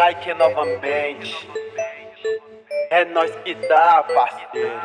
Like novamente. É nós que tá, parceiro.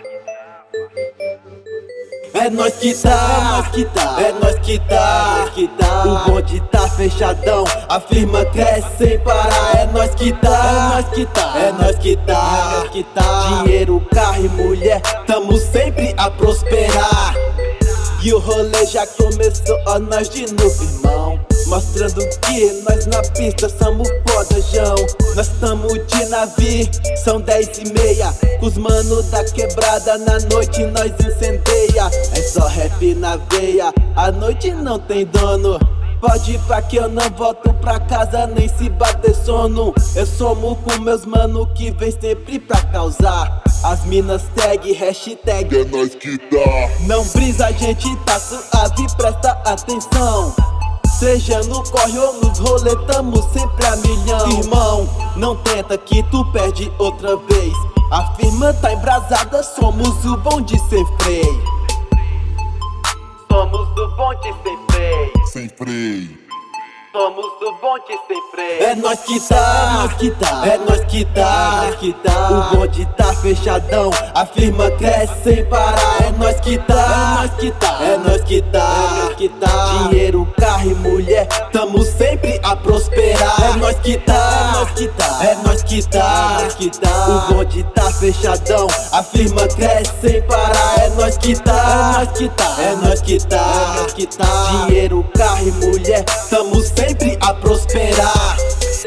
É nós que tá, é nós que tá, O bonde tá fechadão, a firma cresce sem parar. É nós que tá, é nós que tá, Dinheiro, carro e mulher, tamo sempre a prosperar. E o rolê já começou, ó nós de novo, irmão. Mostrando que nós na pista somos fodajão. Nós tamo de navio, são 10h30. Com os manos da quebrada, na noite nós incendeia. É só rap na veia, a noite não tem dono. Pode ir pra que eu não volto pra casa nem se bater sono. Eu somo com meus mano que vem sempre pra causar. As minas tag, hashtag é nós que tá. Não brisa, a gente tá suave, presta atenção. Seja no corre ou nos rolê, tamo sempre a milhão. Irmão, não tenta que tu perde outra vez. A firma tá embrasada, somos o bonde sem freio. Somos o bonde sem freio. Sem freio. Somos o bonde sem freio. É nós que tá, é nós que tá, O bonde tá fechadão, a firma cresce sem parar. É nós que tá, é nós que tá, Dinheiro, carro e mulher, tamo sempre a prosperar. É nós que tá, é nós que tá, O bonde tá fechadão, a firma cresce sem parar. É nós que tá, é nós que tá, Dinheiro, carro e mulher, tamo sempre a prosperar.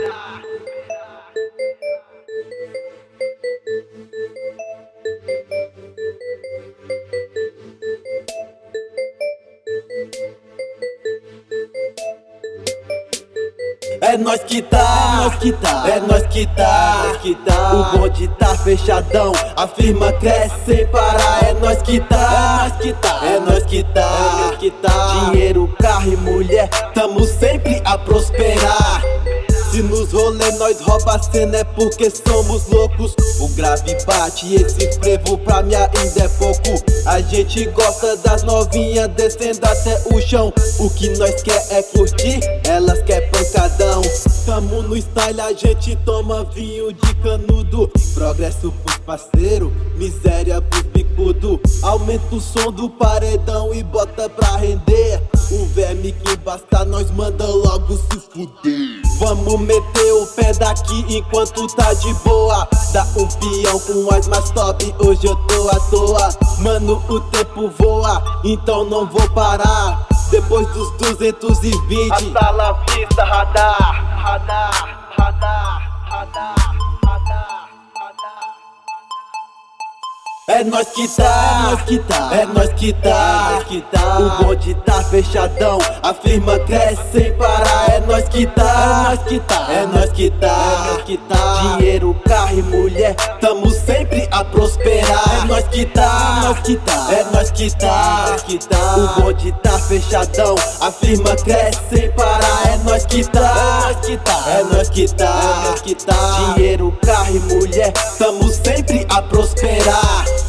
É nós que tá, é nós que tá, O bonde tá fechadão, a firma cresce sem parar. É nós que tá, é nós que tá, Dinheiro, carro e mulher, tamo sempre a prosperar. Se nos rolê nós rouba a cena é porque somos loucos. O grave bate e esse frevo pra mim ainda é pouco. A gente gosta das novinhas descendo até o chão. O que nós quer é curtir, elas quer pancadão. Tamo no style, a gente toma vinho de canudo. Progresso pros parceiros, miséria pros bicudo. Aumenta o som do paredão e bota pra render. O verme que basta nós manda logo se fuder. Vamos meter o pé daqui enquanto tá de boa. Dá um peão com as mais top, hoje eu tô à toa. Mano, o tempo voa, então não vou parar. Depois dos 220 hasta la vista, radar, radar, radar, radar. É nós que tá, é nós que tá, O bonde tá fechadão, a firma cresce sem parar. É nós que tá, é nós que tá, Dinheiro, carro e mulher, tamo sempre a prosperar. É nós que tá, é nós que tá, O bonde tá fechadão, a firma cresce sem parar. É nós que tá, é nós que tá, Dinheiro, carro e mulher, tamo sempre a prosperar.